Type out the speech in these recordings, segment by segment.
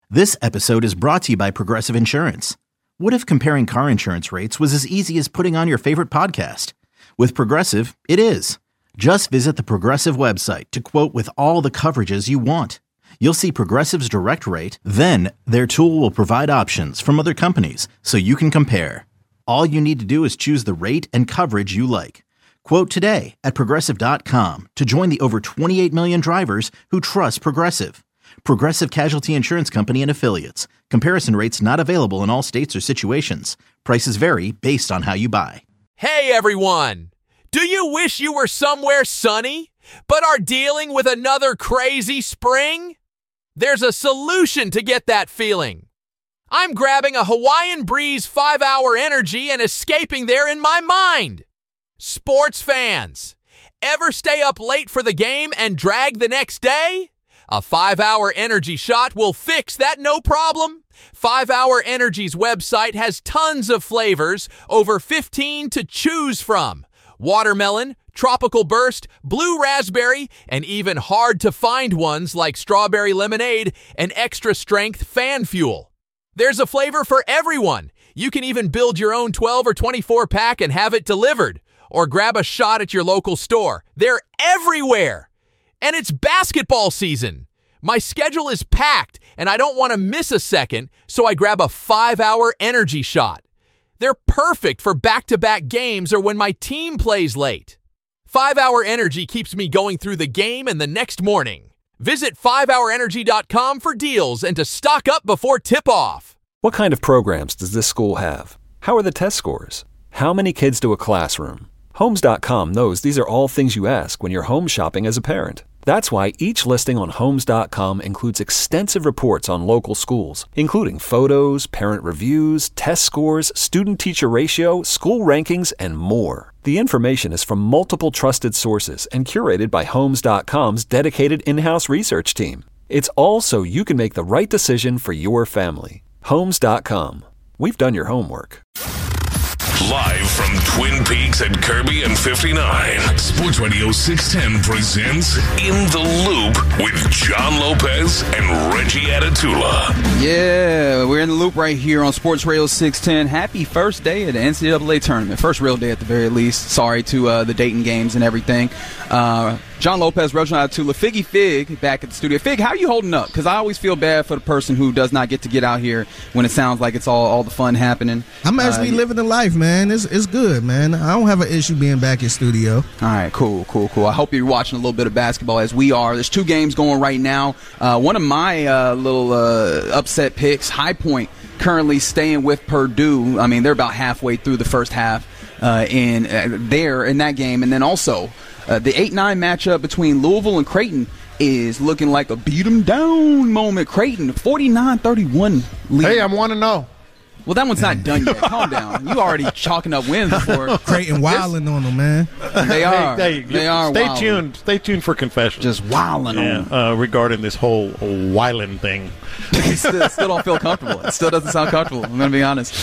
This episode is brought to you by Progressive Insurance. What if comparing car insurance rates was as easy as putting on your favorite podcast? With Progressive, it is. Just visit the Progressive website to quote with all the coverages you want. You'll see Progressive's direct rate, then their tool will provide options from other companies so you can compare. All you need to do is choose the rate and coverage you like. Quote today at Progressive.com to join the over 28 million drivers who trust Progressive. Progressive Casualty Insurance Company and Affiliates. Comparison rates not available in all states or situations. Prices vary based on how you buy. Hey everyone! Do you wish you were somewhere sunny, but are dealing with another crazy spring? There's a solution to get that feeling. I'm grabbing a Hawaiian Breeze 5-hour energy and escaping there in my mind. Sports fans, ever stay up late for the game and drag the next day? A 5-hour energy shot will fix that no problem. 5-Hour Energy's website has tons of flavors, over 15 to choose from. Watermelon, tropical burst, blue raspberry, and even hard-to-find ones like strawberry lemonade and extra-strength fan fuel. There's a flavor for everyone. You can even build your own 12 or 24-pack and have it delivered, or grab a shot at your local store. They're everywhere. And it's basketball season. My schedule is packed, and I don't want to miss a second, so I grab a 5-hour energy shot. They're perfect for back-to-back games or when my team plays late. 5-Hour Energy keeps me going through the game and the next morning. Visit 5hourenergy.com for deals and to stock up before tip-off. What kind of programs does this school have? How are the test scores? How many kids do a classroom? Homes.com knows these are all things you ask when you're home shopping as a parent. That's why each listing on Homes.com includes extensive reports on local schools, including photos, parent reviews, test scores, student-teacher ratio, school rankings, and more. The information is from multiple trusted sources and curated by Homes.com's dedicated in-house research team. It's all so you can make the right decision for your family. Homes.com. We've done your homework. Live from Twin Peaks at Kirby and 59, Sports Radio 610 presents In the Loop with John Lopez and Reggie Atatula. Yeah, we're in the loop right here on Sports Radio 610. Happy first day of the NCAA tournament. First real day at the very least. Sorry to the Dayton games and everything. John Lopez, Reggie Atatula, Figgy Fig back at the studio. Fig, how are you holding up? Because I always feel bad for the person who does not get to get out here when it sounds like it's all the fun happening. I'm actually living the life, man. It's good, man. I don't have an issue being back in studio. All right, cool. I hope you're watching a little bit of basketball as we are. There's 2 games going right now. One of my little upset picks, High Point, currently staying with Purdue. I mean, they're about halfway through the first half in that game. And then also the 8-9 matchup between Louisville and Creighton is looking like a beat-em-down moment. Creighton, 49-31 lead. Hey, I'm 1-0. Well, that one's not done yet. Calm down. You already chalking up wins before. Creighton wilding on them, man. They are. They are. Stay wilding. tuned. Stay tuned for confessions. Just wilding on them. Regarding this whole wilding thing. still don't feel comfortable. It still doesn't sound comfortable. I'm going to be honest.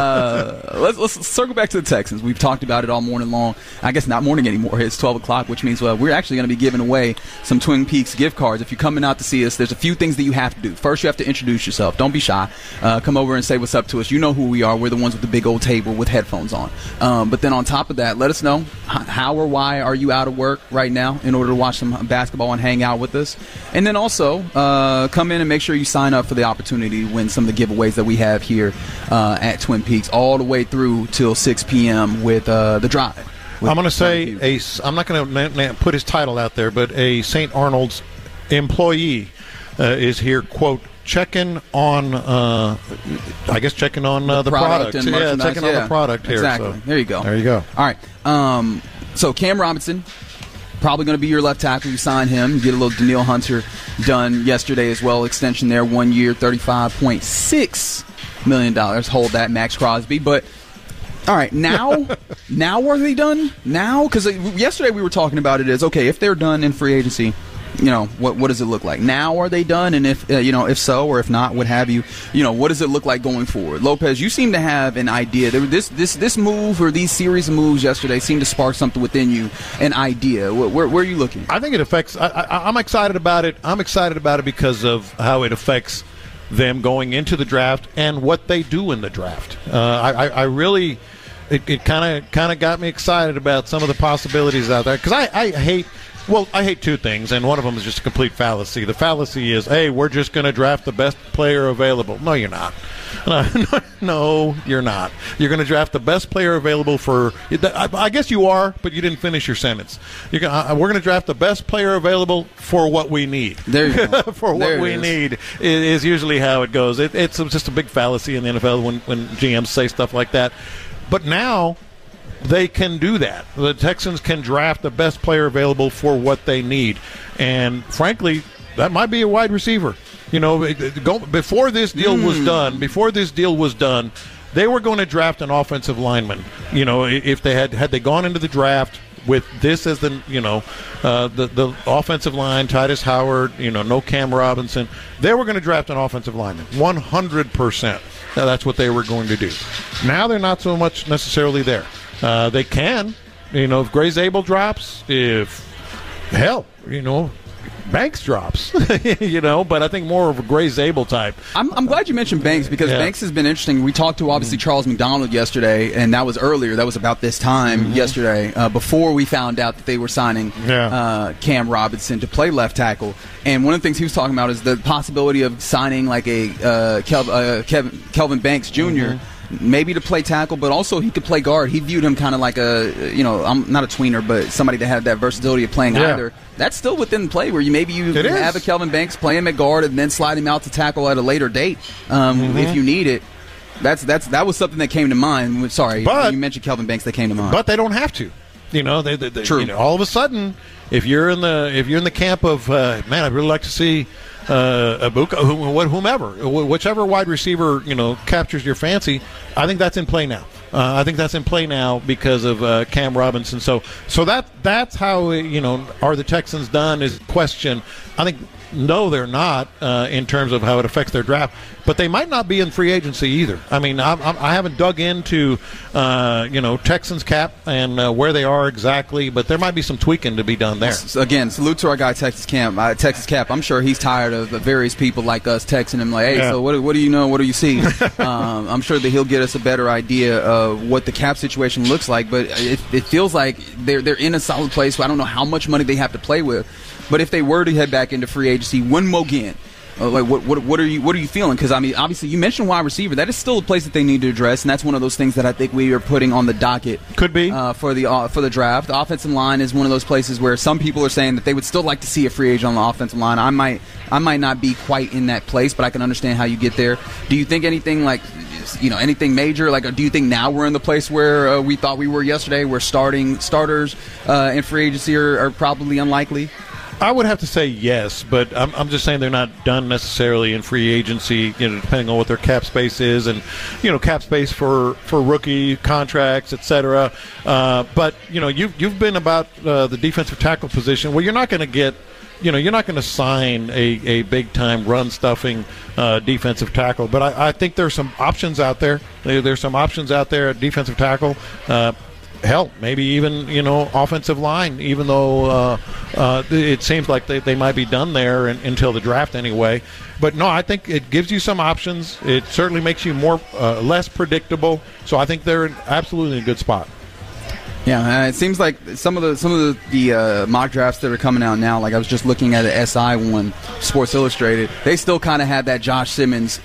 Let's circle back to the Texans. We've talked about it all morning long. I guess not morning anymore. It's 12 o'clock, which means we're actually going to be giving away some Twin Peaks gift cards. If you're coming out to see us, there's a few things that you have to do. First, you have to introduce yourself. Don't be shy. Come over and say what's up to us. You know who we are. We're the ones with the big old table with headphones on. But then on top of that, let us know how or why are you out of work right now in order to watch some basketball and hang out with us. And then also come in and make sure you sign up for the opportunity to win some of the giveaways that we have here at Twin Peaks all the way through till 6 p.m. with the drive. I'm going to say I'm not going to put his title out there, but a St. Arnold's employee is here, quote, checking on the product. Yeah, checking on the product here. Exactly. So. There you go. There you go. All right. So Cam Robinson, probably going to be your left tackle. You sign him. Get a little Danielle Hunter done yesterday as well. Extension there, 1 year, $35.6 million. Hold that, Max Crosby. But all right, now are they done? Now? Because yesterday we were talking about it as, okay, if they're done in free agency, what does it look like? Now are they done? And if so, or if not, what have you, what does it look like going forward? Lopez, you seem to have an idea. This move or these series of moves yesterday seem to spark something within you, an idea. Where are you looking? I think it affects. I'm excited about it. I'm excited about it because of how it affects them going into the draft and what they do in the draft. I really, it kind of got me excited about some of the possibilities out there, because I hate two things, and one of them is just a complete fallacy. The fallacy is, hey, we're just going to draft the best player available. No, you're not. No, you're not. You're going to draft the best player available for – I guess you are, but you didn't finish your sentence. We're going to draft the best player available for what we need. There you go. For what we need is usually how it goes. It's just a big fallacy in the NFL when GMs say stuff like that. But now – they can do that. The Texans can draft the best player available for what they need. And, frankly, that might be a wide receiver. Before this deal was done, they were going to draft an offensive lineman. If they had they gone into the draft with this as the offensive line, Titus Howard, no Cam Robinson, they were going to draft an offensive lineman, 100%. Now, that's what they were going to do. Now they're not so much necessarily there. They can, if Gray Zabel drops, Banks drops, but I think more of a Gray Zabel type. I'm glad you mentioned Banks, because Banks has been interesting. We talked to, obviously, Charles McDonald yesterday, and that was earlier. That was about this time yesterday, before we found out that they were signing Cam Robinson to play left tackle. And one of the things he was talking about is the possibility of signing like a Kelvin Banks Jr., maybe to play tackle, but also he could play guard. He viewed him kind of like I'm not a tweener, but somebody that had that versatility of playing either. That's still within play, where you have a Kelvin Banks, play him at guard, and then slide him out to tackle at a later date if you need it. That was something that came to mind. Sorry, you mentioned Kelvin Banks. That came to mind, but they don't have to. True. All of a sudden, if you're in the camp of man, I'd really like to see Abuka, whomever, whichever wide receiver captures your fancy. I think that's in play now. I think that's in play now because of Cam Robinson. So that's how are the Texans done? Is question. I think no, they're not in terms of how it affects their draft. But they might not be in free agency either. I mean, I haven't dug into Texans cap and where they are exactly, but there might be some tweaking to be done there. Again, salute to our guy Texas Cap. I'm sure he's tired of various people like us texting him like, hey, so what do you know? What do you see? I'm sure that he'll get us a better idea of what the cap situation looks like. But it feels like they're in a solid place. I don't know how much money they have to play with. But if they were to head back into free agency, when again, what are you feeling? Because I mean, obviously, you mentioned wide receiver. That is still a place that they need to address, and that's one of those things that I think we are putting on the docket. Could be for the draft. The offensive line is one of those places where some people are saying that they would still like to see a free agent on the offensive line. I might not be quite in that place, but I can understand how you get there. Do you think anything like anything major? Like, do you think now we're in the place where we thought we were yesterday, where starters in free agency are probably unlikely? I would have to say yes, but I'm just saying they're not done necessarily in free agency, depending on what their cap space is and, cap space for rookie contracts, et cetera. But, you've been about the defensive tackle position where you're not going to get, you're not going to sign a big-time run-stuffing defensive tackle. But I think there's some options out there. There's some options out there at defensive tackle. Hell, maybe even, offensive line, even though it seems like they might be done there until the draft anyway. But, no, I think it gives you some options. It certainly makes you less predictable. So I think they're absolutely in a good spot. Yeah, it seems like some of the mock drafts that are coming out now, like I was just looking at the SI one, Sports Illustrated, they still kind of had that Josh Simmons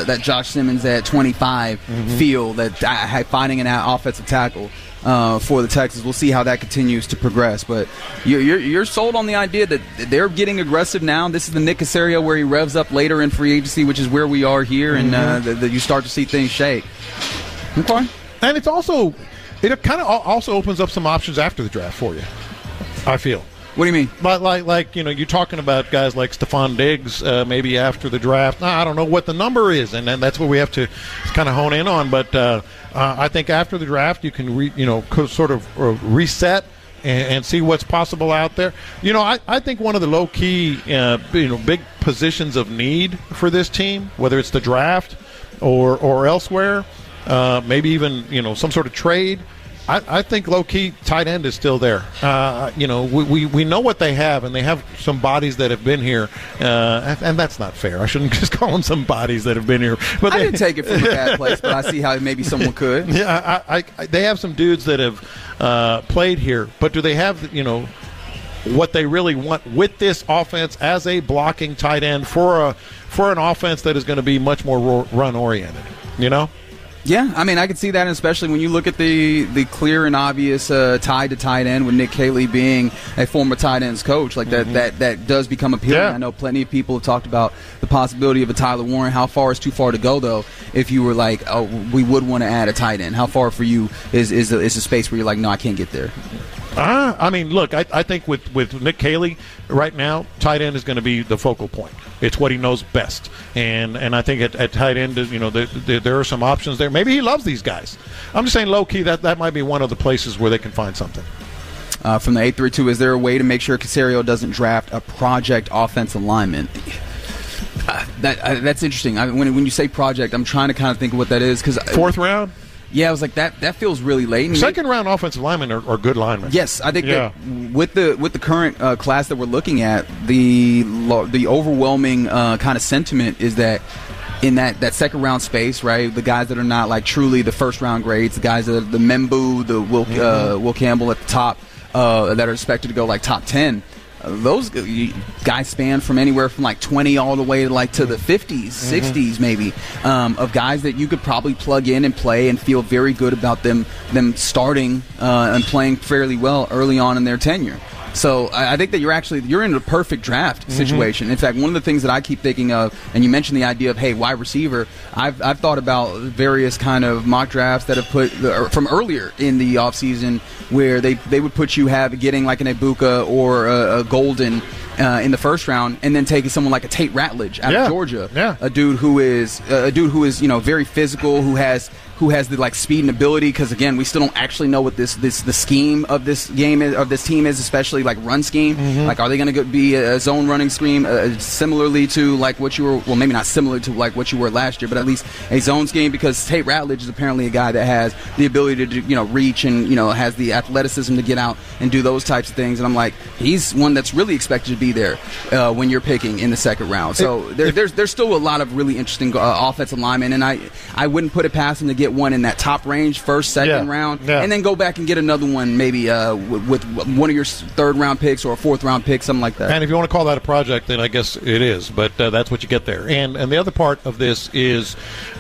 at 25 feel, that finding an offensive tackle for the Texans. We'll see how that continues to progress. But you're sold on the idea that they're getting aggressive now. This is the Nick Caserio where he revs up later in free agency, which is where we are here, and that you start to see things shake. Okay. And it's also... It kind of also opens up some options after the draft for you, I feel. What do you mean? Like you're talking about guys like Stephon Diggs maybe after the draft. I don't know what the number is, and that's what we have to kind of hone in on. But I think after the draft you can sort of reset and see what's possible out there. I think one of the low-key big positions of need for this team, whether it's the draft or elsewhere, maybe even some sort of trade, I think low-key tight end is still there. We know what they have, and they have some bodies that have been here, and that's not fair. I shouldn't just call them some bodies that have been here. But I didn't take it from a bad place, but I see how maybe someone could. Yeah, they have some dudes that have played here, but do they have, what they really want with this offense as a blocking tight end for an offense that is going to be much more run-oriented, Yeah, I mean, I can see that, especially when you look at the clear and obvious tie to tight end, with Nick Caley being a former tight ends coach. Like that does become appealing. Yeah. I know plenty of people have talked about the possibility of a Tyler Warren. How far is too far to go, though, if you were like, oh, we would want to add a tight end? How far for you is a space where you're like, no, I can't get there? I mean, look, I think with Nick Caley right now, tight end is going to be the focal point. It's what he knows best, and I think at tight end, there are some options there. Maybe he loves these guys. I'm just saying, low key, that might be one of the places where they can find something. From the 832, is there a way to make sure Caserio doesn't draft a project offensive lineman? That's interesting. When you say project, I'm trying to kind of think of what that is, because fourth round. Yeah, I was like, that feels really late. And second round offensive linemen are good linemen. Yes, I think that with the current class that we're looking at, the overwhelming kind of sentiment is that in that second round space, right, the guys that are not like truly the first round grades, the guys that are the Membu, the Will Campbell at the top, that are expected to go like top 10. Those guys span from anywhere from like 20 all the way to like to the 50s, 60s maybe, of guys that you could probably plug in and play and feel very good about them starting and playing fairly well early on in their tenure. So I think that you're in a perfect draft situation. In fact, one of the things that I keep thinking of, and you mentioned the idea of, hey, wide receiver, I've thought about various kind of mock drafts that have put from earlier in the offseason where they would put you getting like an Ibuka or a Golden in the first round, and then taking someone like a Tate Ratledge out of Georgia, a dude who is very physical, who has the like speed and ability, because again, we still don't actually know what the scheme of this game is, of this team is, especially like run scheme. Like, are they going to be a zone running scheme similarly to like what you were? Well, maybe not similar to like what you were last year, but at least a zone scheme, because Tate Ratledge is apparently a guy that has the ability to reach and has the athleticism to get out and do those types of things. And I'm like, he's one that's really expected to be there when you're picking in the second round. So there's still a lot of really interesting offensive linemen, and I wouldn't put it past him to get one in that top range, first, second round, and then go back and get another one maybe with one of your third round picks or a fourth round pick, something like that. And if you want to call that a project, then I guess it is, but that's what you get there. And the other part of this is,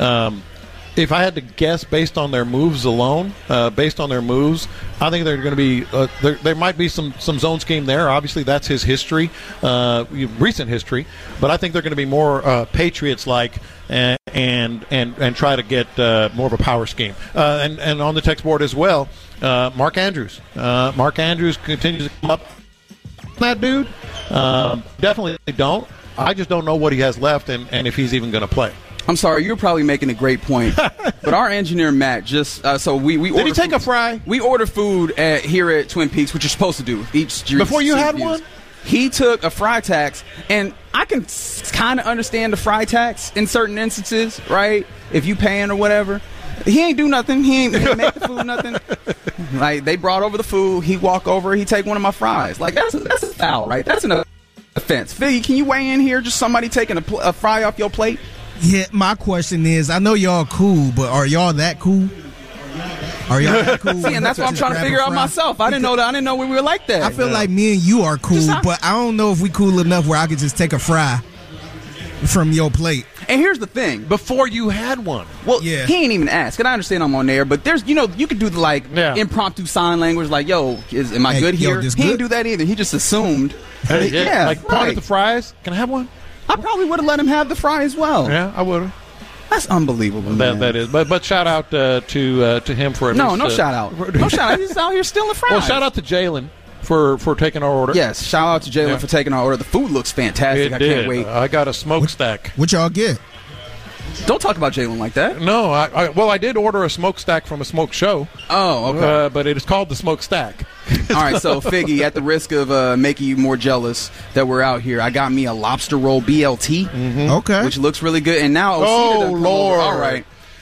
if I had to guess based on their moves alone, I think they're going to be there might be some zone scheme there. Obviously, that's his history, recent history. But I think they're going to be more Patriots-like and try to get more of a power scheme. And on the text board as well, Mark Andrews. Mark Andrews continues to come up. That dude, definitely don't. I just don't know what he has left and if he's even going to play. I'm sorry, you're probably making a great point, but our engineer Matt just so we did he take a fry? We order food here at Twin Peaks, which you're supposed to do each before you had one. He took a fry tax, and I can kind of understand the fry tax in certain instances, right? If you paying or whatever. He ain't do nothing. He ain't make the food nothing. Like, they brought over the food. He walk over. He take one of my fries. Like, that's a foul, right? That's an offense. Figgy, can you weigh in here? Just somebody taking a fry off your plate? Yeah, my question is, I know y'all cool, but are y'all that cool? Are y'all that cool? See, and that's what I'm trying to figure out myself. I didn't know we were like that. I feel like me and you are cool, but I don't know if we cool enough where I could just take a fry from your plate. And here's the thing. Before you had one. Well, he ain't even asked. And I understand I'm on there, but there's, you could do the impromptu sign language, like, am I good here? He didn't do that either. He just assumed. Like, pointed the fries. Can I have one? I probably would have let him have the fry as well. Yeah, I would have. That's unbelievable. That is. But shout out to him for no shout out. No shout out. He's out here stealing fries. Well, shout out to Jalen for taking our order. Yes, shout out to Jalen for taking our order. The food looks fantastic. I can't wait. I got a smokestack. What y'all get? Don't talk about Jalen like that. No, I did order a smokestack from a smoke show. Oh, okay. But it is called the smokestack. All right, so Figgy, at the risk of making you more jealous that we're out here, I got me a lobster roll BLT, Okay, which looks really good. And now, Lord! All right.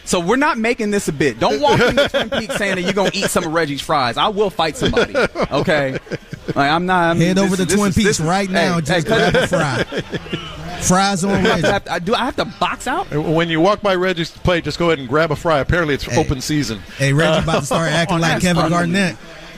So we're not making this a bit. Don't walk into Twin Peaks saying that you're going to eat some of Reggie's fries. I will fight somebody, okay? Like, I'm not. Head over to Twin Peaks right now. Just grab a fry. Fries on Reggie. Do I have to box out? When you walk by Reggie's plate, just go ahead and grab a fry. Apparently, it's open season. Hey, Reggie about to start acting like Kevin Garnett.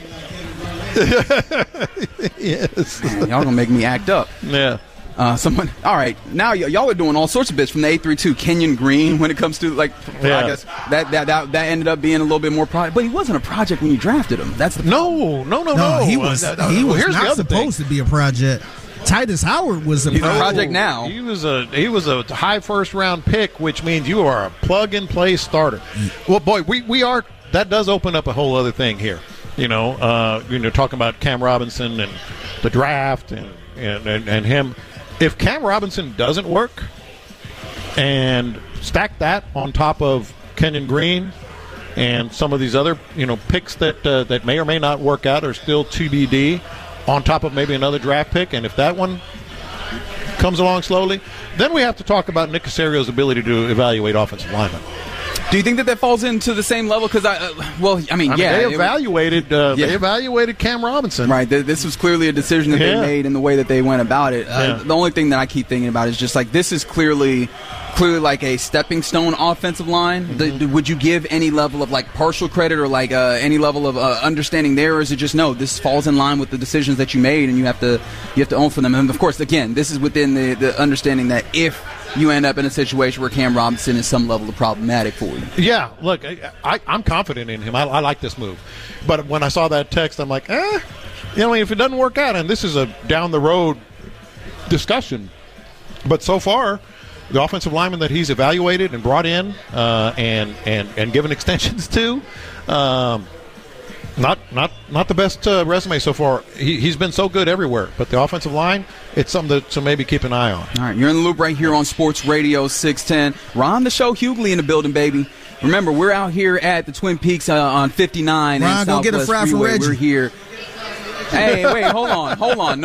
Yes. Man, y'all going to make me act up. Yeah. All right, now y'all are doing all sorts of bits from the 832 Kenyon Green when it comes to I guess that ended up being a little bit more project, but he wasn't a project when you drafted him. That's the No, he was not supposed to be a project. Titus Howard was a project now. He was a high first round pick, which means you are a plug and play starter. Well, boy, we are. That does open up a whole other thing here. Talking about Cam Robinson and the draft and him. If Cam Robinson doesn't work, and stack that on top of Kenyon Green and some of these other picks that may or may not work out are still TBD, on top of maybe another draft pick, and if that one comes along slowly, then we have to talk about Nick Casario's ability to evaluate offensive linemen. Do you think that falls into the same level? Because they evaluated Cam Robinson. Right. This was clearly a decision that they made in the way that they went about it. The only thing that I keep thinking about is just like this is clearly like a stepping stone offensive line. Mm-hmm. Would you give any level of like partial credit or like any level of understanding there, or is it just no? This falls in line with the decisions that you made, and you have to own for them. And of course, again, this is within the understanding that if you end up in a situation where Cam Robinson is some level of problematic for you. Yeah, look, I'm confident in him. I like this move. But when I saw that text, I'm like, if it doesn't work out, and this is a down-the-road discussion, but so far, the offensive lineman that he's evaluated and brought in and given extensions to, not the best resume so far. He's been so good everywhere, but the offensive line, it's something to maybe keep an eye on. All right, you're in the loop right here on Sports Radio 610. Ron the Show Hughley in the building, baby. Remember, we're out here at the Twin Peaks on 59 Ron, and go Southwest get a fry Freeway. for Reggie. We're here. Hey, wait, hold on.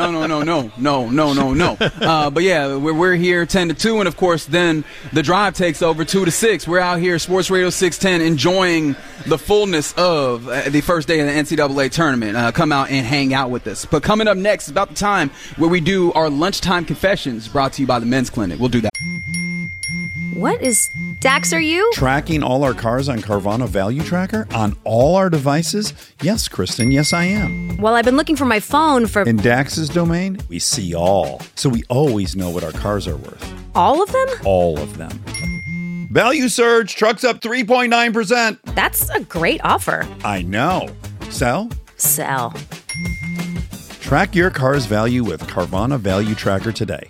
No. But yeah, we're here 10 to 2, and of course, then the drive takes over 2 to 6. We're out here, Sports Radio 610, enjoying the fullness of the first day of the NCAA tournament. Come out and hang out with us. But coming up next is about the time where we do our lunchtime confessions, brought to you by the Men's Clinic. We'll do that. What is Dax, are you? Tracking all our cars on Carvana Value Tracker on all our devices? Yes, Kristen, yes I am. Well, I've been looking for my phone for... In Dax's domain, we see all. So we always know what our cars are worth. All of them? All of them. Value surge, trucks up 3.9%. That's a great offer. I know. Sell? Sell. Track your car's value with Carvana Value Tracker today.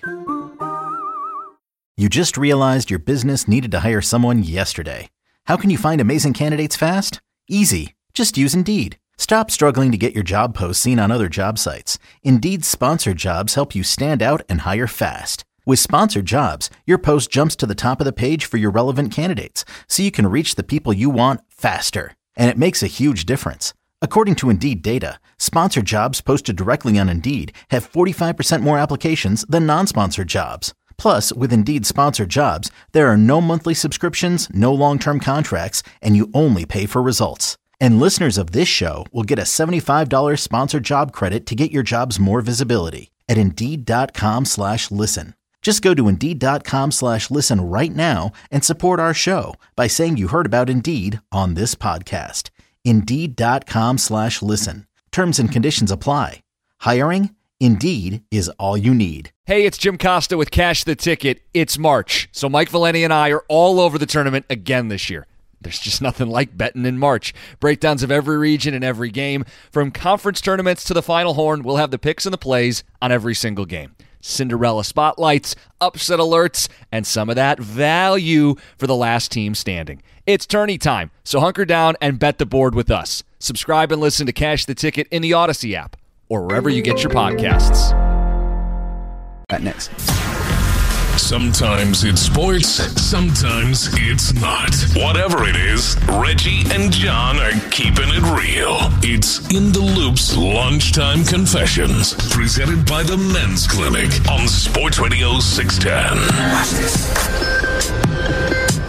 You just realized your business needed to hire someone yesterday. How can you find amazing candidates fast? Easy. Just use Indeed. Stop struggling to get your job posts seen on other job sites. Indeed's sponsored jobs help you stand out and hire fast. With sponsored jobs, your post jumps to the top of the page for your relevant candidates, so you can reach the people you want faster. And it makes a huge difference. According to Indeed data, sponsored jobs posted directly on Indeed have 45% more applications than non-sponsored jobs. Plus, with Indeed sponsored jobs, there are no monthly subscriptions, no long-term contracts, and you only pay for results. And listeners of this show will get a $75 sponsored job credit to get your jobs more visibility at Indeed.com/listen. Just go to Indeed.com/listen right now and support our show by saying you heard about Indeed on this podcast. Indeed.com/listen. Terms and conditions apply. Hiring? Indeed is all you need. Hey, it's Jim Costa with Cash the Ticket. It's March, so Mike Valeni and I are all over the tournament again this year. There's just nothing like betting in March. Breakdowns of every region and every game. From conference tournaments to the Final Horn, we'll have the picks and the plays on every single game. Cinderella spotlights, upset alerts, and some of that value for the last team standing. It's tourney time, so hunker down and bet the board with us. Subscribe and listen to Cash the Ticket in the Odyssey app or wherever you get your podcasts. Next. Sometimes it's sports, sometimes it's not. Whatever it is, Reggie and John are keeping it real. It's In the Loop's Lunchtime Confessions, presented by the Men's Clinic on Sports Radio 610.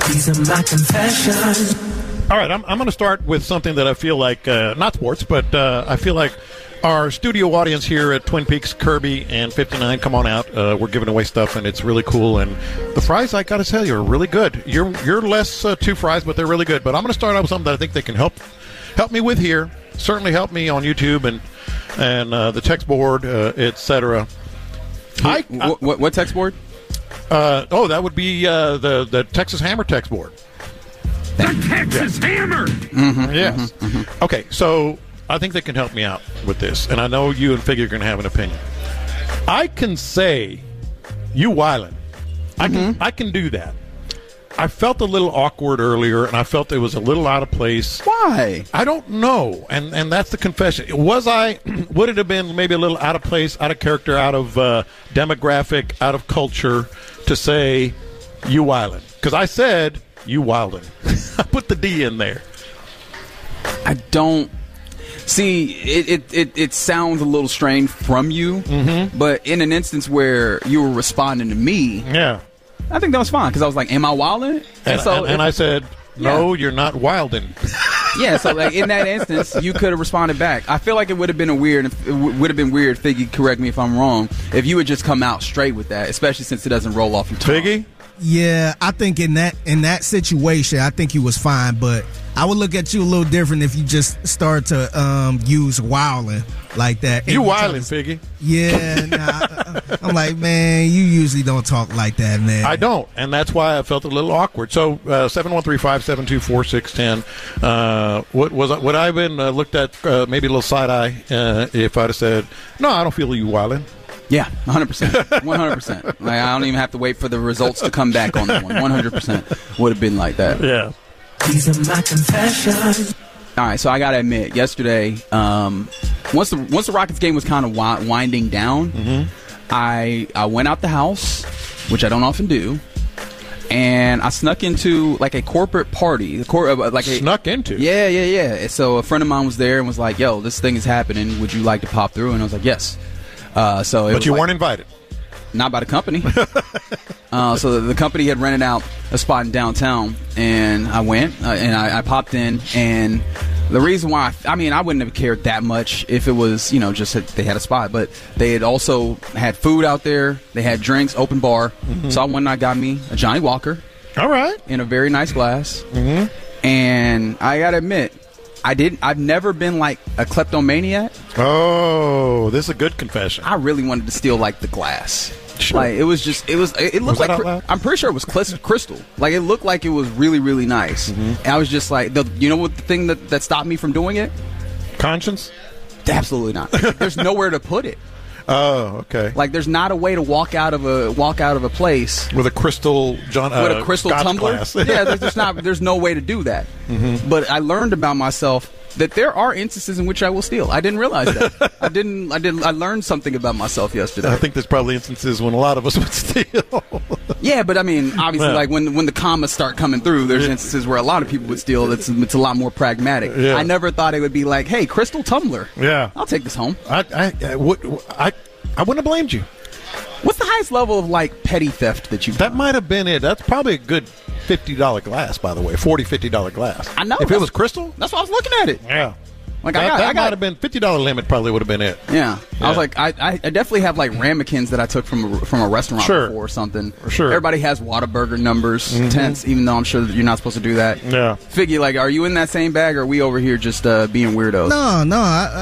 These are my confessions. All right, I'm going to start with something that I feel like, not sports, but I feel like our studio audience here at Twin Peaks, Kirby and 59, come on out. We're giving away stuff, and it's really cool. And the fries, I got to tell you, are really good. You're less two fries, but they're really good. But I'm going to start out with something that I think they can help me with here. Certainly help me on YouTube and the text board, etc. What text board? That would be the Texas Hammer text board. The Texas Hammer! Mm-hmm, yes. Mm-hmm. Okay, so I think they can help me out with this, and I know you and Figgy are going to have an opinion. I can say, you wildin'. I can do that. I felt a little awkward earlier, and I felt it was a little out of place. Why? I don't know, and that's the confession. Would it have been maybe a little out of place, out of character, out of demographic, out of culture to say, you wildin'? Because I said, you wildin'. I put the D in there. I don't see it sounds a little strange from you, but in an instance where you were responding to me, I think that was fine because I was like, am I wildin'? And I said, no, you're not wildin'. Yeah, so like in that instance, you could have responded back. I feel like it would have been weird, Figgy, correct me if I'm wrong, if you would just come out straight with that, especially since it doesn't roll off your tongue. Figgy? Yeah, I think in that situation, I think he was fine, but I would look at you a little different if you just start to use wildin' like that. You wildin', Figgy. Yeah, I'm like, man, you usually don't talk like that, man. I don't, and that's why I felt a little awkward. So 713-572-4610. Would I have been looked at maybe a little side eye if I'd have said, no, I don't feel you wildin'? Yeah, 100%. 100%. Like, I don't even have to wait for the results to come back on that one. 100% would have been like that. Yeah. These are my confessions. All right, so I got to admit, yesterday, once the Rockets game was kind of winding down, I went out the house, which I don't often do, and I snuck into like a corporate party. Snuck into? Yeah. So a friend of mine was there and was like, yo, this thing is happening. Would you like to pop through? And I was like, yes. But you weren't invited? Not by the company. So the company had rented out a spot in downtown, and I went, and I popped in, and the reason why, I wouldn't have cared that much if it was, just that they had a spot, but they had also had food out there, they had drinks, open bar, so I went and I got me a Johnny Walker. All right. In a very nice glass, and I gotta admit, I've never been like a kleptomaniac. Oh, this is a good confession. I really wanted to steal like the glass. Sure. Like it looked like I'm pretty sure it was crystal. Like it looked like it was really, really nice. And I was just like, you know what the thing that stopped me from doing it? Conscience? Absolutely not. There's nowhere to put it. Oh, okay. Like there's not a way to walk out of a place with a crystal tumbler. Glass. Yeah, there's no way to do that. But I learned about myself that there are instances in which I will steal. I didn't realize that. I learned something about myself yesterday. I think there's probably instances when a lot of us would steal. Yeah, but obviously, like when the commas start coming through, there's instances where a lot of people would steal. It's a lot more pragmatic. Yeah. I never thought it would be like, hey, crystal tumbler. Yeah, I'll take this home. I wouldn't have blamed you. What's the highest level of like petty theft that you've done? That might have been it. That's probably a good $50 glass, by the way. $50 glass. I know. If it was crystal? That's why I was looking at it. Yeah. Like that might have been $50 limit. Probably would have been it. Yeah. I was like, I definitely have like ramekins that I took from a restaurant before or something. Sure. Everybody has Whataburger numbers, tents, even though I'm sure that you're not supposed to do that. Yeah. Figgy, like, are you in that same bag, or are we over here just being weirdos? No.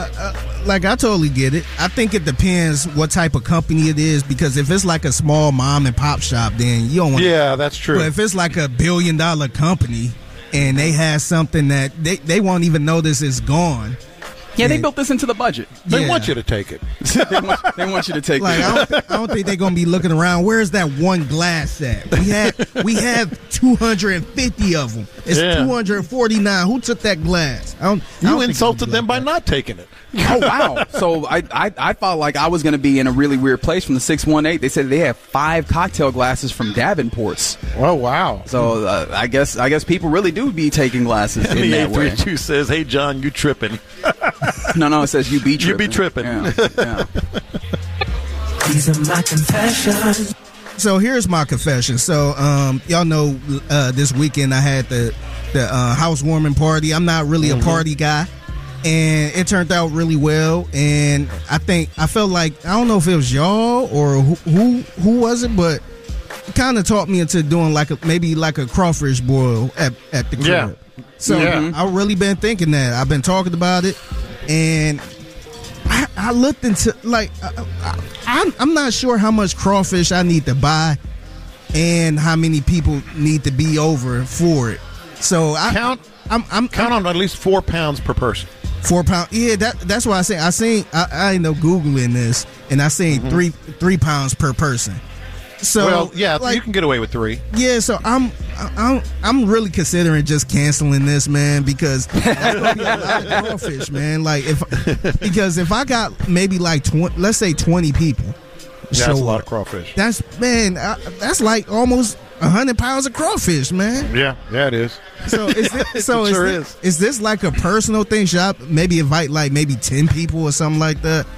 I totally get it. I think it depends what type of company it is, because if it's like a small mom and pop shop, then you don't want. Yeah, that's true. But if it's like $1 billion company and they have something that they won't even notice is gone. Yeah, they built this into the budget. They want you to take it. they want you to take it. I don't think they're gonna be looking around. Where's that one glass at? We have 250 of them. It's 249. Who took that glass? You insulted them by not taking it. Oh wow! So I felt like I was going to be in a really weird place from the 618. They said they have 5 cocktail glasses from Davenport's. Oh wow! So I guess people really do be taking glasses in the that way. 832 says, "Hey John, you tripping?" No, it says you be tripping. You be tripping. Yeah. These are my confessions. So here's my confession. So y'all know this weekend I had the housewarming party. I'm not really a party guy, and it turned out really well. And I felt like, I don't know if it was y'all or who was it, but it kind of taught me into doing maybe a crawfish boil at the crib. Yeah. So I've really been thinking that. I've been talking about it, and I looked into I'm not sure how much crawfish I need to buy and how many people need to be over for it. So count on at least 4 pounds per person. 4 pounds. Yeah, that's why I ended up Googling this, and I seen 3 pounds per person. So well, yeah, you can get away with 3. Yeah, so I'm really considering just canceling this, man, because that's gonna be a lot of crawfish, man. Because if I got maybe let's say 20 people, that's a lot of crawfish. That's like almost 100 pounds of crawfish, man. Yeah, it is. So is this like a personal thing? Should I maybe invite maybe 10 people or something like that?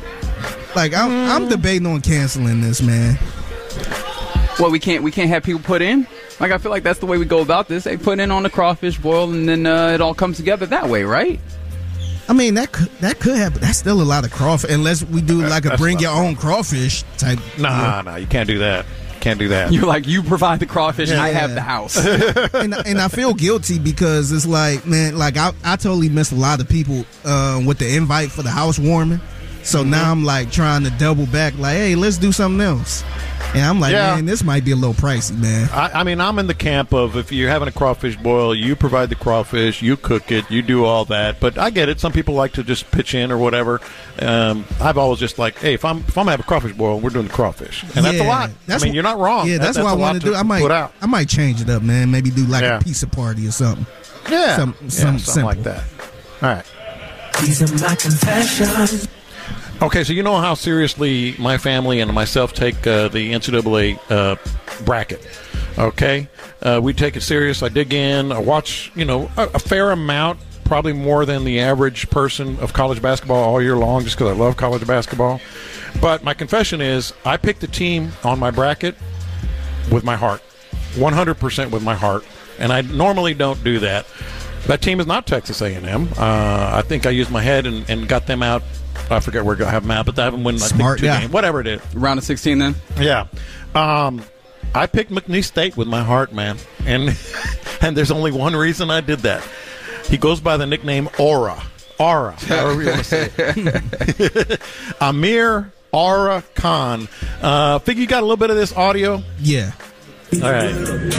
I'm debating on canceling this, man. Well, we can't have people put in. I feel like that's the way we go about this. They put in on the crawfish boil, and then it all comes together that way, right? I mean, that could happen. That's still a lot of crawfish, unless we do a bring your own crawfish type. Nah, you can't do that. Can't do that. You're you provide the crawfish, and I have the house. and I feel guilty because it's man, I totally missed a lot of people with the invite for the housewarming. So now I'm trying to double back, hey, let's do something else. And I'm man, this might be a little pricey, man. I mean, I'm in the camp of if you're having a crawfish boil, you provide the crawfish, you cook it, you do all that. But I get it. Some people like to just pitch in or whatever. I've always just hey, if I'm gonna have a crawfish boil, we're doing the crawfish, and that's a lot. You're not wrong. Yeah, that's what I want to do. I might change it up, man. Maybe do a pizza party or something. Yeah, something like that. All right. These are my confessions. Okay, so you know how seriously my family and myself take the NCAA bracket, okay? We take it serious. I dig in. I watch, a fair amount, probably more than the average person of college basketball all year long just because I love college basketball. But my confession is I picked the team on my bracket with my heart, 100% with my heart, and I normally don't do that. That team is not Texas A&M. I think I used my head and got them out. I forget where I have them out, but I haven't won two games. Whatever it is. Round of 16 then? Yeah. I picked McNeese State with my heart, man. And there's only one reason I did that. He goes by the nickname Aura, however you want to say it. Amir Aura Khan. Figure you got a little bit of this audio? Yeah. All right.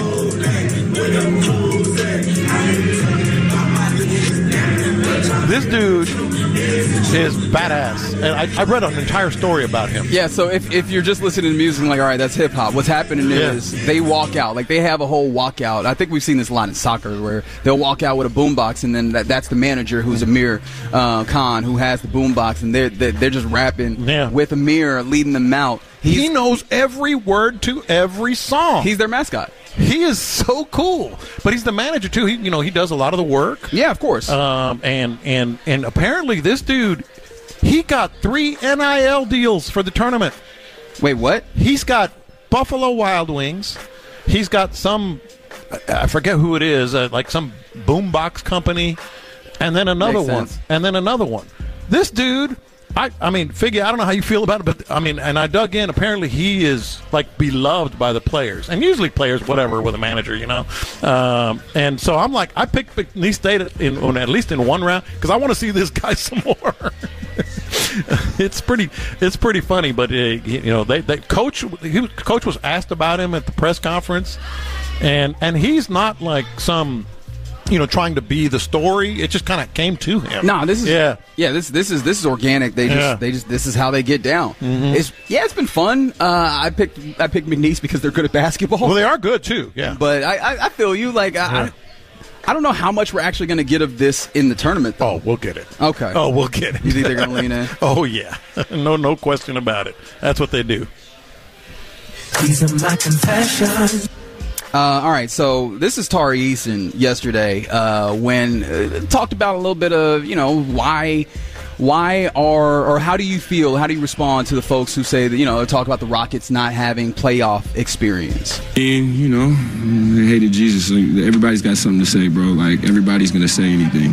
This dude is badass, and I read an entire story about him. Yeah, so if you're just listening to music and all right, that's hip-hop, what's happening is they walk out. They have a whole walkout. I think we've seen this a lot in soccer where they'll walk out with a boombox, and then that's the manager, who's Amir Khan, who has the boombox, and they're just rapping with Amir leading them out. He knows every word to every song. He's their mascot. He is so cool, but he's the manager too. He does a lot of the work. Yeah, of course. And apparently this dude, he got 3 NIL deals for the tournament. Wait, what? He's got Buffalo Wild Wings. He's got some, I forget who it is, like some boombox company, and then another one, and then another one. This dude. I mean, Figgy, I don't know how you feel about it, but and I dug in. Apparently, he is beloved by the players, and usually players, whatever, with a manager, And so I'm I picked McNeese State at least in one round because I want to see this guy some more. It's pretty funny, but coach was asked about him at the press conference, and he's not like some. Trying to be the story. It just kind of came to him. No, this is this is organic. They just this is how they get down. Mm-hmm. It's been fun. I picked McNeese because they're good at basketball. Well, they are good too. Yeah, but I feel you. I don't know how much we're actually going to get of this in the tournament, though. Oh, we'll get it. Okay. Oh, we'll get it. You think they're going to lean in? Oh yeah, no question about it. That's what they do. These are my confessions. All right, so this is Tari Eason yesterday when talked about a little bit of, why how do you feel? How do you respond to the folks who say that, talk about the Rockets not having playoff experience? And, they hated Jesus. Like, everybody's got something to say, bro. Like, everybody's going to say anything.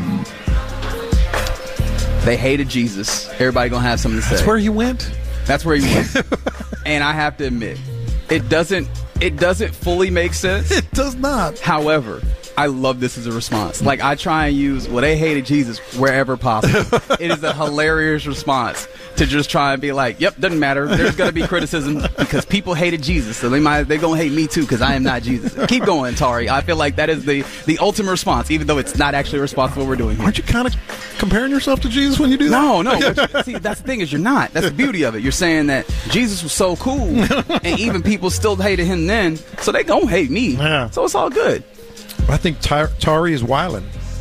They hated Jesus. Everybody going to have something to say. That's where he went? That's where he went. And I have to admit, it doesn't fully make sense. It does not. However, I love this as a response. Like, I try and use, they hated Jesus wherever possible. It is a hilarious response to just try and be like, yep, doesn't matter. There's going to be criticism because people hated Jesus, so they're going to hate me too because I am not Jesus. Keep going, Tari. I feel like that is the ultimate response, even though it's not actually a response to what we're doing here. Aren't you kind of comparing yourself to Jesus when you do that? No. See, that's the thing is you're not. That's the beauty of it. You're saying that Jesus was so cool, and even people still hated him then, so they going to hate me. Yeah. So it's all good. I think Tari is wildin'.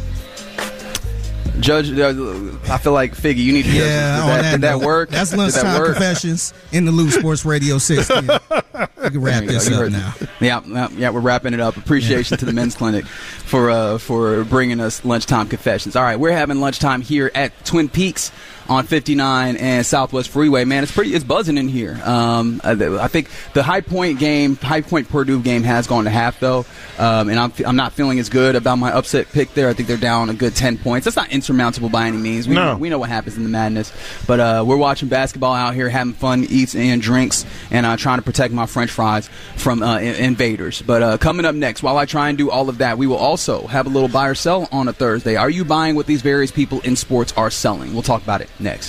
Judge, I feel like Figgy, you need to did that work? That's Lunchtime Confessions in the Loop Sports Radio 60. We can wrap this up now. Yeah, we're wrapping it up. Appreciation to the Men's Clinic for bringing us Lunchtime Confessions. All right, we're having lunchtime here at Twin Peaks on 59 and Southwest Freeway. Man, it's buzzing in here. I think the High Point Purdue game has gone to half though, and I'm not feeling as good about my upset pick there. I think they're down a good 10 points. That's not insurmountable by any means. We know what happens in the madness, but we're watching basketball out here, having fun, eats and drinks, and trying to protect my French fries from invaders. But coming up next, while I try and do all of that, we will also have a little buy or sell on a Thursday. Are you buying what these various people in sports are selling? We'll talk about it next.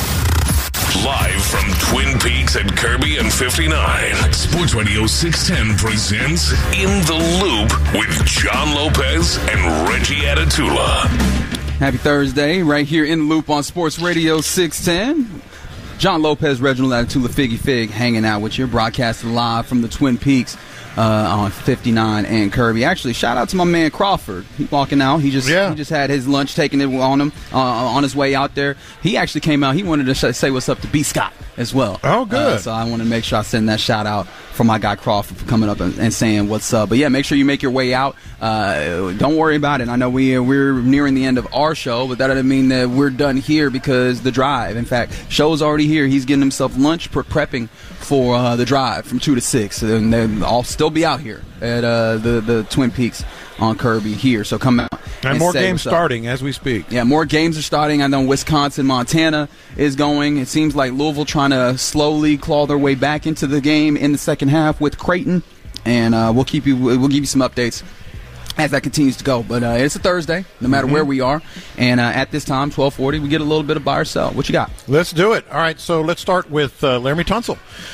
Live from Twin Peaks at Kirby and 59, Sports Radio 610 presents In the Loop with John Lopez and Reggie Atatula. Happy Thursday, right here in the Loop on Sports Radio 610. John Lopez, Reginald Atatula, Figgy Fig, hanging out with you, broadcasting live from the Twin Peaks on 59 and Kirby. Actually, shout out to my man Crawford. He's walking out. He just had his lunch, taking it on him on his way out there. He actually came out. He wanted to say what's up to B. Scott as well. Oh, good. So I want to make sure I send that shout out for my guy Crawford for coming up and saying what's up. But yeah, make sure you make your way out. Don't worry about it. I know we're nearing the end of our show, but that doesn't mean that we're done here because the drive. In fact, show's already here. He's getting himself lunch, prepping for the drive from 2 to 6, and they'll all still be out here at the Twin Peaks on Kirby here. So come out. And more games starting as we speak. Yeah, more games are starting. I know Wisconsin, Montana is going. It seems like Louisville trying to slowly claw their way back into the game in the second half with Creighton, and we'll give you some updates as that continues to go. But it's a Thursday, no matter where we are. And at this time, 12:40, we get a little bit of buy or sell. What you got? Let's do it. All right, so let's start with Laramie Tunsil.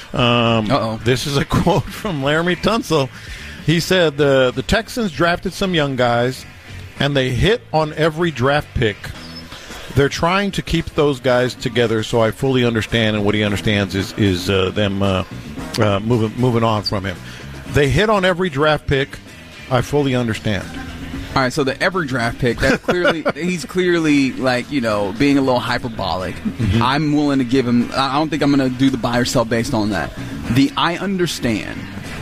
This is a quote from Laramie Tunsil. He said the Texans drafted some young guys, and they hit on every draft pick. They're trying to keep those guys together, so I fully understand, and what he understands is them moving on from him. They hit on every draft pick. I fully understand. All right, so the every draft pick, that's clearly he's clearly being a little hyperbolic. I'm willing to give him. I don't think I'm going to do the buy or sell based on that. I understand.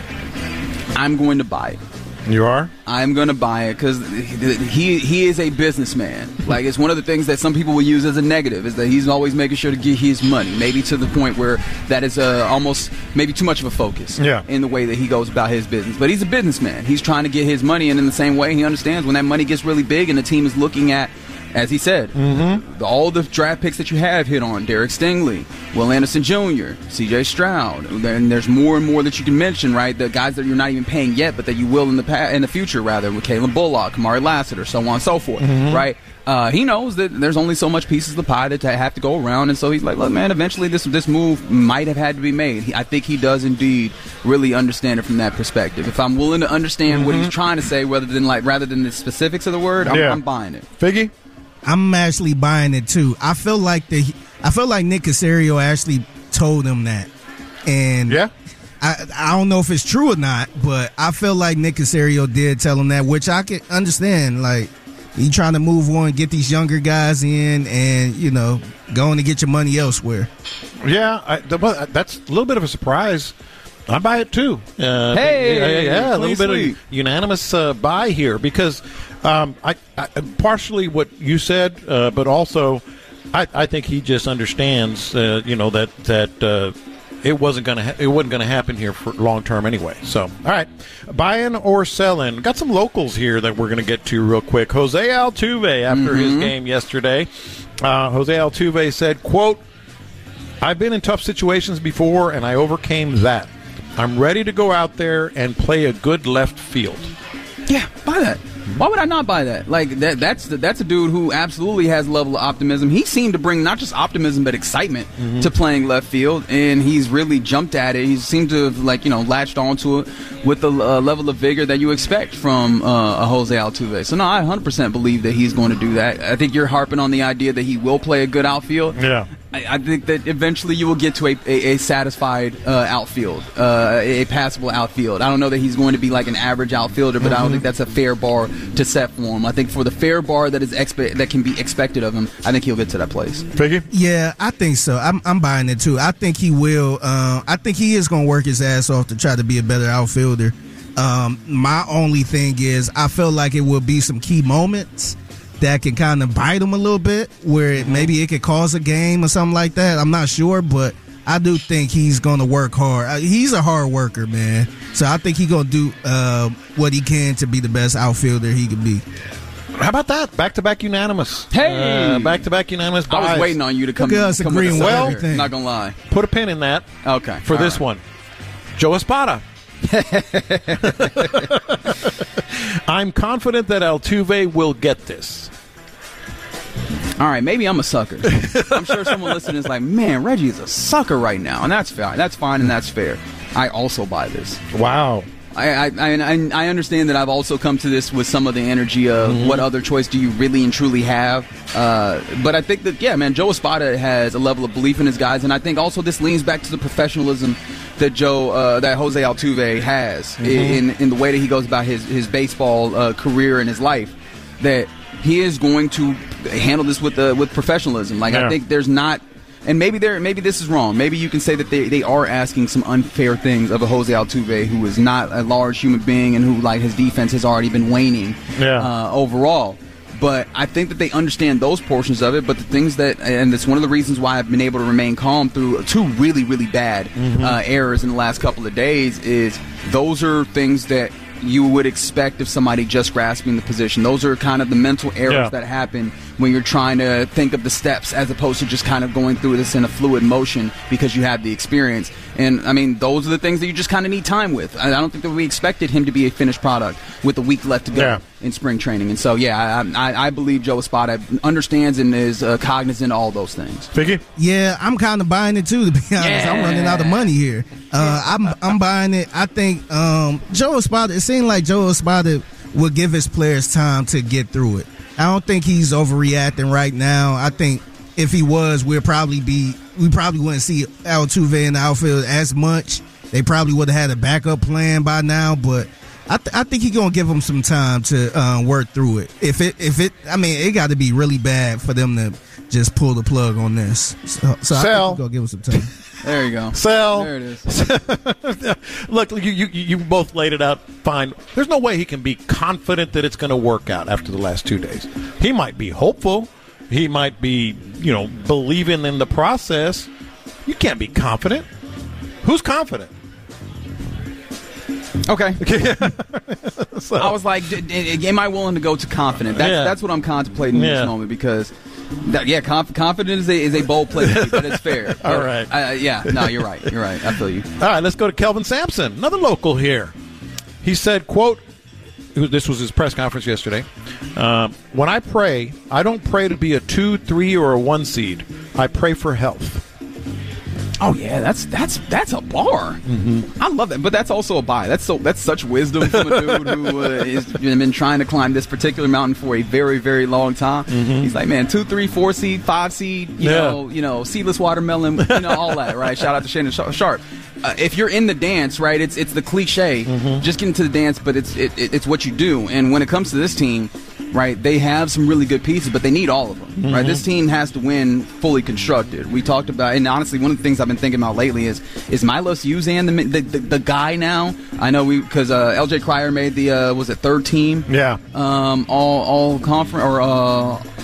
I'm going to buy it. You are? I'm going to buy it because he is a businessman. Like, it's one of the things that some people will use as a negative is that he's always making sure to get his money, maybe to the point where that is almost maybe too much of a focus in the way that he goes about his business. But he's a businessman. He's trying to get his money, and in the same way, he understands when that money gets really big and the team is looking at, as he said, all the draft picks that you have hit on, Derek Stingley, Will Anderson Jr., C.J. Stroud, and there's more and more that you can mention, right? The guys that you're not even paying yet, but that you will in the future, rather, with Kalen Bullock, Kamari Lassiter, so on and so forth, right? He knows that there's only so much pieces of the pie that have to go around, and so he's like, look, man, eventually this move might have had to be made. I think he does indeed really understand it from that perspective. If I'm willing to understand what he's trying to say, rather than the specifics of the word, I'm buying it. Figgy? I'm actually buying it too. I feel like Nick Caserio actually told him that, and I don't know if it's true or not, but I feel like Nick Caserio did tell him that, which I can understand. Like, you trying to move on, get these younger guys in, and going to get your money elsewhere. Yeah, that's a little bit of a surprise. I buy it too. A little bit of unanimous buy here because I partially what you said, but also I think he just understands, that it wasn't going to happen here for long term anyway. So, all right, buying or selling. Got some locals here that we're going to get to real quick. Jose Altuve, after his game yesterday, Jose Altuve said, quote, "I've been in tough situations before, and I overcame that. I'm ready to go out there and play a good left field." Yeah, buy that. Why would I not buy that? Like that's a dude who absolutely has a level of optimism. He seemed to bring not just optimism but excitement to playing left field, and he's really jumped at it. He seemed to have latched onto it with the level of vigor that you expect from a Jose Altuve. So no, I 100% believe that he's going to do that. I think you're harping on the idea that he will play a good outfield. Yeah. I think that eventually you will get to a satisfied outfield, a passable outfield. I don't know that he's going to be like an average outfielder, but I don't think that's a fair bar to set for him. I think for the fair bar that can be expected of him, I think he'll get to that place. Figgy? Yeah, I think so. I'm buying it too. I think he will. I think he is going to work his ass off to try to be a better outfielder. My only thing is I feel like it will be some key moments that can kind of bite him a little bit, where maybe it could cause a game or something like that. I'm not sure, but I do think he's going to work hard. He's a hard worker, man. So I think he's going to do what he can to be the best outfielder he can be. How about that? Back-to-back unanimous. Hey! Back-to-back unanimous buys. I was waiting on you to come Look at us agreeing with everything. I'm not going to lie. Put a pin in that. Okay. For this one. Joe Espada. I'm confident that Altuve will get this. All right, maybe I'm a sucker. I'm sure someone listening is like, man, Reggie is a sucker right now, and that's fair. That's fine, and that's fair. I also buy this. Wow. I understand that I've also come to this with some of the energy of what other choice do you really and truly have. But I think that, yeah, man, Joe Espada has a level of belief in his guys, and I think also this leans back to the professionalism that that Jose Altuve has in the way that he goes about his baseball career and his life, that he is going to handle this with professionalism. Like, I think there's not, and maybe this is wrong. Maybe you can say that they are asking some unfair things of a Jose Altuve who is not a large human being and who, like, his defense has already been waning overall. But I think that they understand those portions of it. But the things and it's one of the reasons why I've been able to remain calm through two really, really bad errors in the last couple of days, is those are things that you would expect of somebody just grasping the position. Those are kind of the mental errors that happen when you're trying to think of the steps as opposed to just kind of going through this in a fluid motion because you have the experience. And, I mean, those are the things that you just kind of need time with. I don't think that we expected him to be a finished product with a week left to go in spring training. And so, yeah, I believe Joe Espada understands and is cognizant of all those things. Vicky? Yeah, I'm kind of buying it too, to be honest. I'm running out of money here. I'm buying it. I think Joe Espada, it seemed like Joe Espada will give his players time to get through it. I don't think he's overreacting right now. I think if he was, we probably wouldn't see Altuve in the outfield as much. They probably would have had a backup plan by now, but I think he's gonna give them some time to work through it. It got to be really bad for them to just pull the plug on this. So I think he's gonna give them some time. There you go. Sell. There it is. Look, you both laid it out fine. There's no way he can be confident that it's going to work out after the last 2 days. He might be hopeful. He might be, believing in the process. You can't be confident. Who's confident? Okay. So, I was like, am I willing to go to confident? That's what I'm contemplating in this moment, because confident is a bold place, but it's fair. All right. You're right. You're right. I feel you. All right, let's go to Kelvin Sampson, another local here. He said, quote, this was his press conference yesterday, when I pray, I don't pray to be a 2, 3, or a 1 seed. I pray for health. Oh yeah, that's a bar. I love that, but that's also a buy. That's such wisdom from a dude who has been trying to climb this particular mountain for a very, very long time. He's like, man, 2, 3, 4 seed, 5 seed, you know, seedless watermelon, all that, right? Shout out to Shannon Sharp. If you're in the dance, right, it's the cliche. Just get into the dance, but it's what you do. And when it comes to this team, right, they have some really good pieces, but they need all of them, right? This team has to win fully constructed. We talked about, and honestly, one of the things I've been thinking about lately is Milos Uzan the guy now? I know because LJ Cryer made the third team? Yeah. All conference or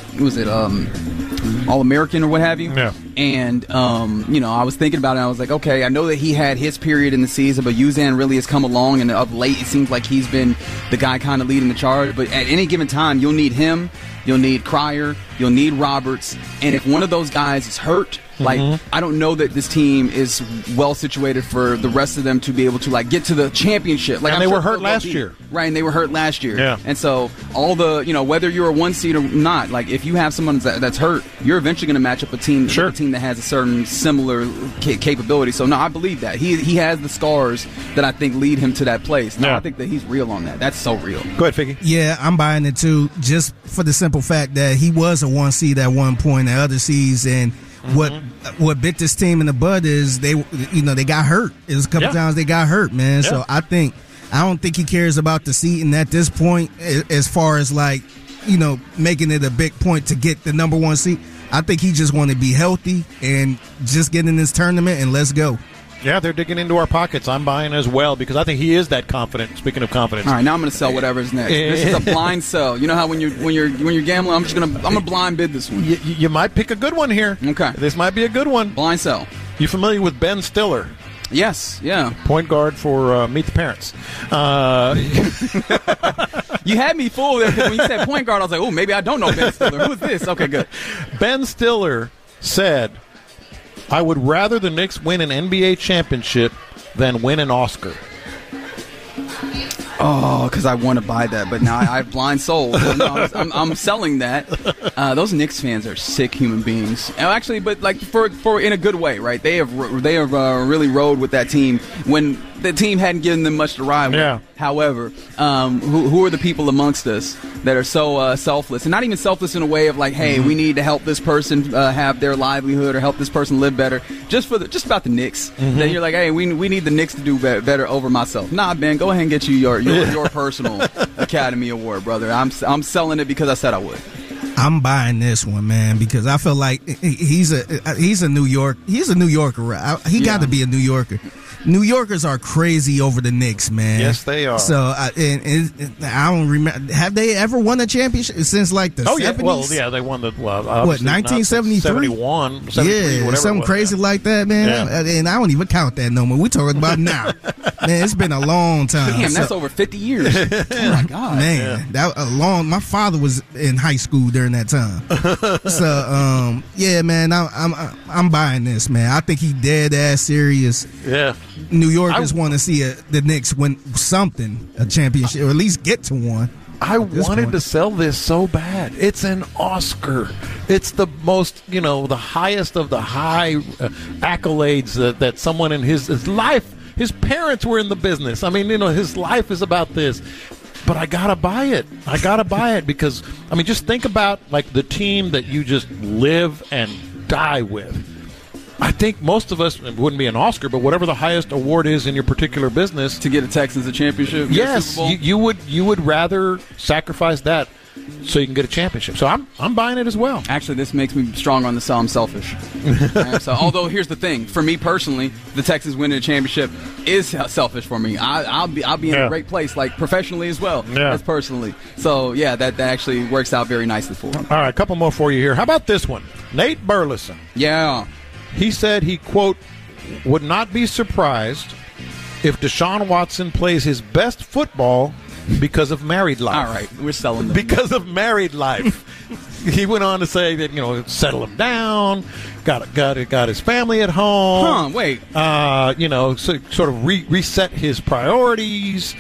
All-American or what have you. Yeah. And, I was thinking about it, and I was like, okay, I know that he had his period in the season, but Uzan really has come along, and of late it seems like he's been the guy kind of leading the charge. But at any given time, you'll need him, you'll need Cryer, you'll need Roberts, and if one of those guys is hurt, I don't know that this team is well situated for the rest of them to be able to get to the championship. And they were hurt last year. Right, and they were hurt last year. Yeah. And so all the, whether you're a 1 seed or not, if you have someone that's hurt, you're eventually going to match up a team that has a certain similar capability. So, no, I believe that. He has the scars that I think lead him to that place. No, I think that he's real on that. That's so real. Go ahead, Figgy. Yeah, I'm buying it too, just for the simple fact that he was a 1 seed at one point at other seeds, and what bit this team in the butt is they got hurt. It was a couple times they got hurt, man. So I don't think he cares about the seeding at this point as far as making it a big point to get the number 1 seed. I think he just want to be healthy and just get in this tournament and let's go. Yeah, they're digging into our pockets. I'm buying as well because I think he is that confident. Speaking of confidence, all right, now I'm going to sell whatever's next. This is a blind sell. You know how when you're gambling, I'm gonna blind bid this one. You might pick a good one here. Okay, this might be a good one. Blind sell. You familiar with Ben Stiller? Yes. Yeah. Point guard for Meet the Parents. You had me fooled there because when you said point guard, I was like, oh, maybe I don't know Ben Stiller. Who is this? Okay, good. Ben Stiller said, I would rather the Knicks win an NBA championship than win an Oscar. Oh, because I want to buy that, but now I blind sold. So no, I'm selling that. Those Knicks fans are sick human beings. Actually, but for in a good way, right? They have really rode with that team when the team hadn't given them much to ride with. Yeah. However, who are the people amongst us that are so selfless, and not even selfless in a way of hey, we need to help this person have their livelihood or help this person live better, just about the Knicks. Then you're like, hey, we need the Knicks to do better over myself. Nah, Ben, go ahead and get you your personal Academy Award, brother. I'm selling it because I said I would. I'm buying this one, man, because I feel like he's a New Yorker. He got to be a New Yorker. New Yorkers are crazy over the Knicks, man. Yes, they are. So, I don't remember. Have they ever won a championship since the 70s? Yeah. Well, yeah, they won 1973? 71, 73, whatever. Something crazy like that, man. Yeah. And I don't even count that no more. We're talking about now. Man, it's been a long time. Damn, that's over 50 years. Oh, my God. Man, my father was in high school during that time. So, yeah, man, I'm buying this, man. I think he dead ass serious. Yeah. New Yorkers want to see the Knicks win a championship, or at least get to one. I wanted to sell this so bad. It's an Oscar. It's the most, the highest of the high accolades that someone in his life, his parents were in the business. I mean, his life is about this. But I gotta buy it. Because, just think about the team that you just live and die with. I think most of us, it wouldn't be an Oscar, but whatever the highest award is in your particular business, to get the Texans a championship. Yes, you would rather sacrifice that so you can get a championship. So I'm buying it as well. Actually, this makes me stronger on the sell. I'm selfish. So, although here's the thing, for me personally, the Texans winning a championship is selfish for me. I'll be in a great place, professionally as well as personally. So yeah, that actually works out very nicely for me. All right, a couple more for you here. How about this one? Nate Burleson. Yeah. He said he, quote, would not be surprised if Deshaun Watson plays his best football because of married life. All right, we're selling them. Because of married life. He went on to say that, settle him down, got his family at home. Wait. Sort of reset his priorities.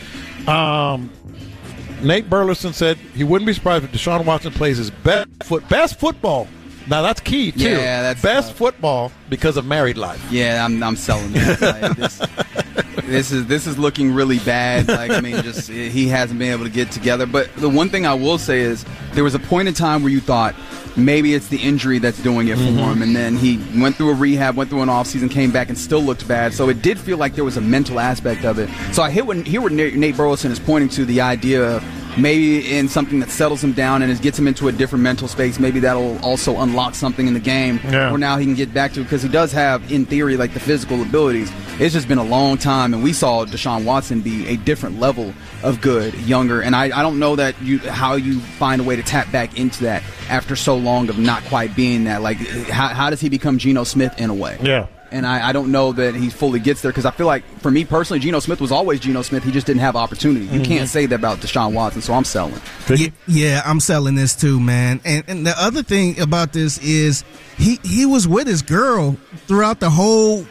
Nate Burleson said he wouldn't be surprised if Deshaun Watson plays his best football. Now that's key too. Yeah, that's best football because of married life. Yeah, I'm selling that. This is looking really bad. He hasn't been able to get together. But the one thing I will say is there was a point in time where you thought maybe it's the injury that's doing it for him, and then he went through a rehab, went through an offseason, came back and still looked bad. So it did feel like there was a mental aspect of it. So I hear what Nate Burleson is pointing to, the idea of maybe in something that settles him down and gets him into a different mental space, maybe that'll also unlock something in the game where now he can get back to it, because he does have, in theory, like the physical abilities. It's just been a long time, and we saw Deshaun Watson be a different level of good, younger, and I don't know that how you find a way to tap back into that after so long of not quite being that. Like, how does he become Geno Smith in a way? Yeah. And I don't know that he fully gets there, because I feel like, for me personally, Geno Smith was always Geno Smith. He just didn't have opportunity. You can't say that about Deshaun Watson, so I'm selling. Yeah, I'm selling this too, man. And the other thing about this is he was with his girl throughout the whole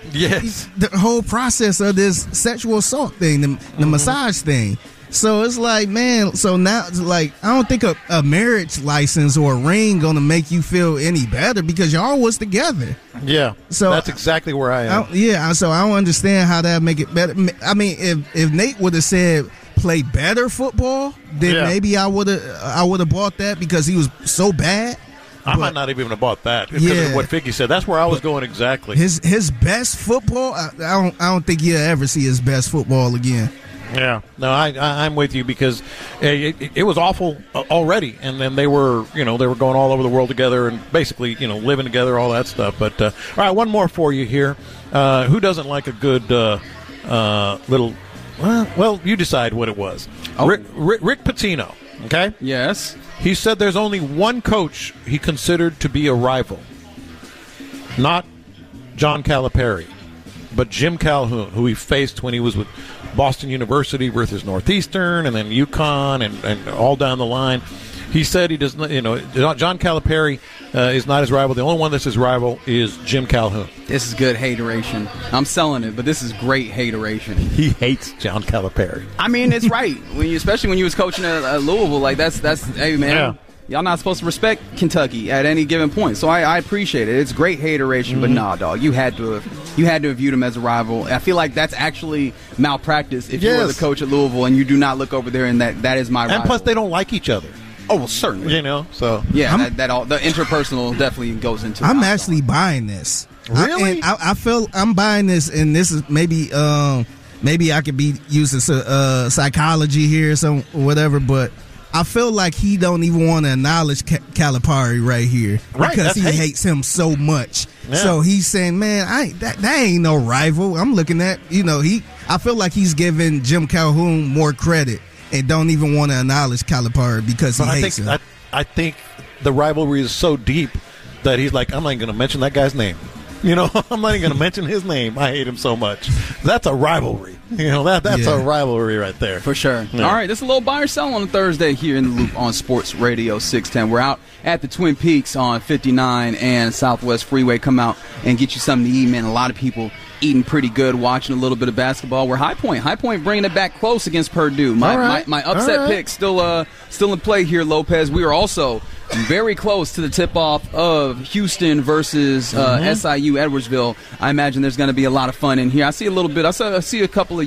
process of this sexual assault thing, the massage thing. So it's like, man, so now it's like, I don't think a marriage license or a ring gonna make you feel any better, because y'all was together. Yeah, so that's exactly where I am. So I don't understand how that make it better. I mean, if Nate would have said play better football, then maybe I would have bought that, because he was so bad. I might not even have bought that because of what Figgy said. That's where I was going exactly. His best football, I don't think he'll ever see his best football again. Yeah, no, I'm with you, because it was awful already, and then they were going all over the world together and basically living together, all that stuff. But all right, one more for you here. Who doesn't like a good little? Well, you decide what it was. Oh. Rick Pitino. Okay. Yes. He said there's only one coach he considered to be a rival, not John Calipari, but Jim Calhoun, who he faced when he was with Boston University versus Northeastern, and then UConn, and all down the line. He said he does not. John Calipari is not his rival. The only one that's his rival is Jim Calhoun. This is good hateration. I'm selling it, but this is great hateration. He hates John Calipari. I mean, it's right. Especially when you was coaching at Louisville, like that's hey man. Yeah. Y'all not supposed to respect Kentucky at any given point, so I appreciate it. It's great hateration, but nah, dog, you had to have viewed him as a rival. I feel like that's actually malpractice if you were the coach at Louisville and you do not look over there and that is my rival. And plus, they don't like each other. Oh, well, certainly. So yeah, that all the interpersonal definitely goes into. I'm actually buying this. Really? I feel I'm buying this, and this is maybe I could be using psychology here or some whatever, but I feel like he don't even want to acknowledge Calipari right here, because he hates him so much. Yeah. So he's saying, man, that ain't no rival. I'm looking at, I feel like he's giving Jim Calhoun more credit and don't even want to acknowledge Calipari because he hates him. I think the rivalry is so deep that he's like, I'm not even going to mention that guy's name. I'm not even going to mention his name. I hate him so much. That's a rivalry. That's a rivalry right there. For sure. Yeah. All right, this is a little buy or sell on a Thursday here in the Loop on Sports Radio 610. We're out at the Twin Peaks on 59 and Southwest Freeway. Come out and get you something to eat, man. A lot of people eating pretty good, watching a little bit of basketball. We're High Point bringing it back close against Purdue. My upset pick still in play here, Lopez. We are also very close to the tip-off of Houston versus SIU Edwardsville. I imagine there's going to be a lot of fun in here. I see a couple of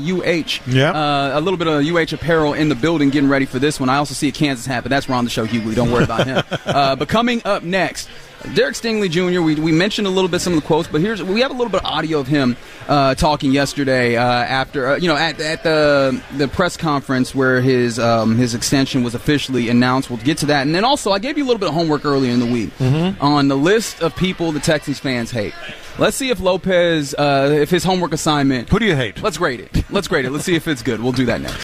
a little bit of UH apparel in the building getting ready for this one. I also see a Kansas hat, but that's Ron the Show Hughley. Don't worry about him. But coming up next, Derek Stingley Jr., we mentioned a little bit some of the quotes, but we have a little bit of audio of him talking yesterday after at the press conference where his extension was officially announced. We'll get to that, and then also I gave you a little bit of homework earlier in the week on the list of people the Texans fans hate. Let's see if Lopez, if his homework assignment. Who do you hate? Let's grade it. Let's see if it's good. We'll do that next.